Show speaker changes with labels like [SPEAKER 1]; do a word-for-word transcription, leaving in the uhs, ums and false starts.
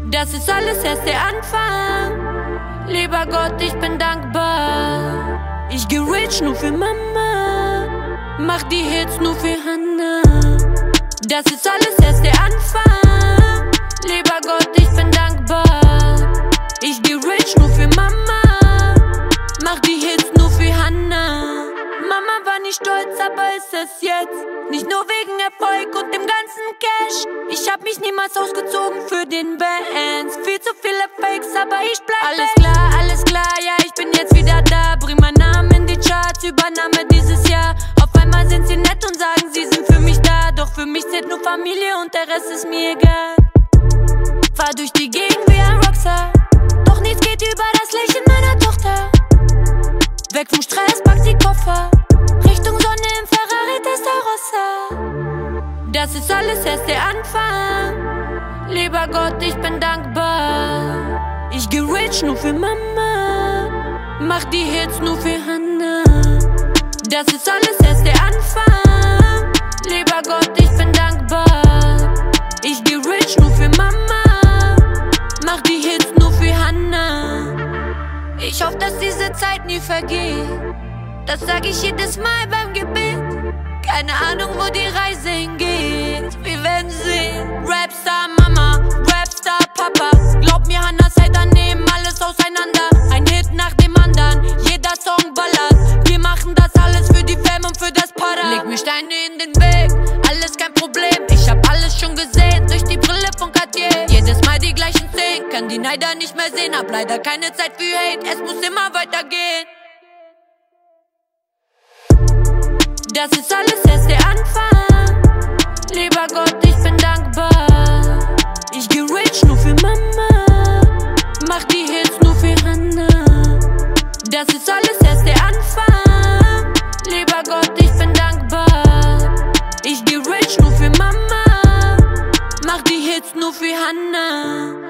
[SPEAKER 1] Das ist alles erst der Anfang. Lieber Gott, ich bin dankbar. Ich geh rich nur für Mama, mach die Hits nur für Hannah. Das ist alles erst der Anfang. Lieber Gott, ich bin dankbar. Ich geh rich nur für Mama, mach die Hits nur für Hannah. Mama war nicht stolz, aber ist es jetzt. Nicht nur wegen Erfolg und dem ganzen Cash. Ich hab mich niemals ausgezogen für den Bands. Viel zu viele Fakes, aber ich bleib Alles klar, alles klar, ja, ich bin jetzt wieder da. Bring meinen Namen in die Charts, Übernahme dieses Jahr. Auf einmal sind sie nett und sagen, sie sind für mich da. Doch für mich zählt nur Familie und der Rest ist mir egal. Fahr durch die Gegend wie ein Rockstar, doch nichts geht über das Lächeln meiner Tochter. Weg vom Stress, pack die Koffer, Richtung Sonne im Ferrari Testarossa. Das ist alles erst der Anfang. Lieber Gott, ich bin dankbar. Ich geh rich nur für Mama, mach die Hits nur für Hannah. Das ist alles erst der Anfang. Lieber Gott, ich bin dankbar. Ich geh rich nur für Mama, mach die Hits nur für Hannah. Ich hoffe, dass diese Zeit nie vergeht. Das sag ich jedes Mal beim Gebet. Keine Ahnung, wo die Reise hingeht. Wir werden sehen. Rapstar Mama, Rapstar Papa. Glaub mir, Hannahs Hater nehmen alles auseinander. Ein Hit nach dem anderen, jeder Song ballert. Wir machen das alles für die Fam und für das Para. Leg mir Steine in den Weg, alles kein Problem. Ich hab alles schon gesehen, durch die Brille von Cartier. Jedes Mal die gleichen Szenen, kann die Neider nicht mehr sehen. Hab leider keine Zeit für Hate, es muss immer weitergehen. Das ist alles erst der Anfang. Lieber Gott, ich bin dankbar. Ich geh rich nur für Mama, mach die Hits nur für Hannah. Das ist alles erst der Anfang. Lieber Gott, ich bin dankbar. Ich geh rich nur für Mama, mach die Hits nur für Hannah.